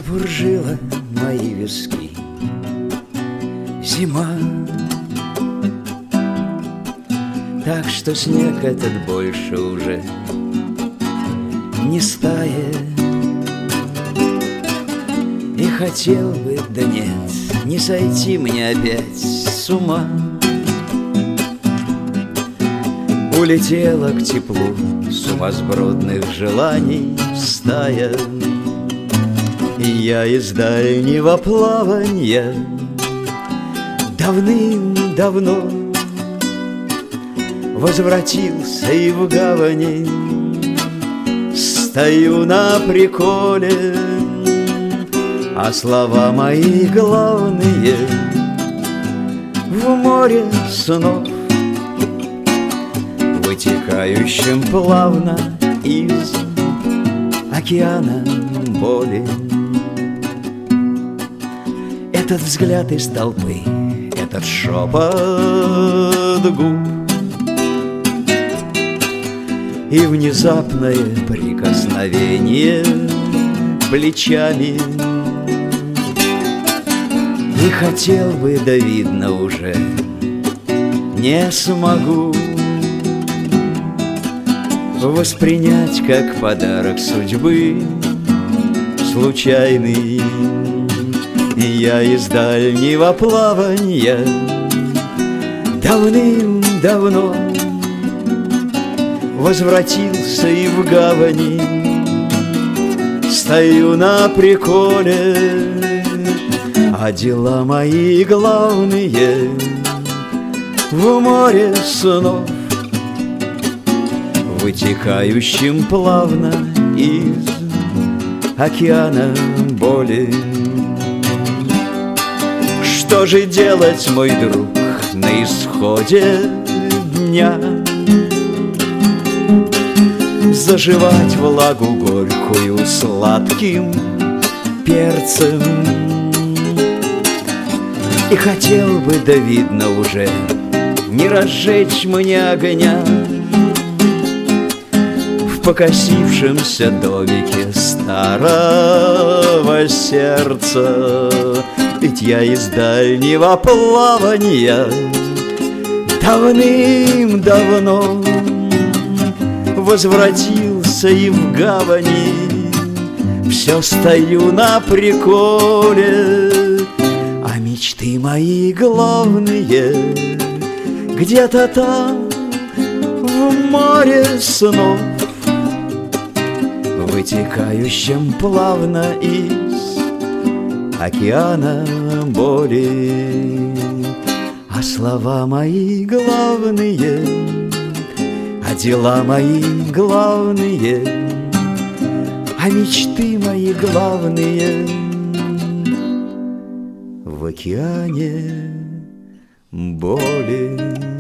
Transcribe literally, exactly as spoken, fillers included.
Запуржила мои виски зима, так что снег этот больше уже не стает. И хотел бы, да нет, не сойти мне опять с ума. Улетела к теплу сумасбродных желаний стая, и я из дальнего плаванья давным-давно возвратился и в гавани стою на приколе, а слова мои главные в море снов, вытекающим плавно из океана боли. Этот взгляд из толпы, этот шепот губ и внезапное прикосновение плечами. И хотел бы, да видно уже не смогу воспринять как подарок судьбы случайный. Я из дальнего плаванья давным-давно возвратился и в гавани стою на приколе, а дела мои главные в море снов, вытекающим плавно из океана боли. Что же делать, мой друг, на исходе дня? Заживать влагу горькую сладким перцем. И хотел бы, да видно уже не разжечь мне огня в покосившемся домике старого сердца. Ведь я из дальнего плаванья давным-давно возвратился и в гавани все стою на приколе, а мечты мои главные где-то там в море снов, вытекающем плавно из океана боли. А слова мои главные, а дела мои главные, а мечты мои главные в океане боли.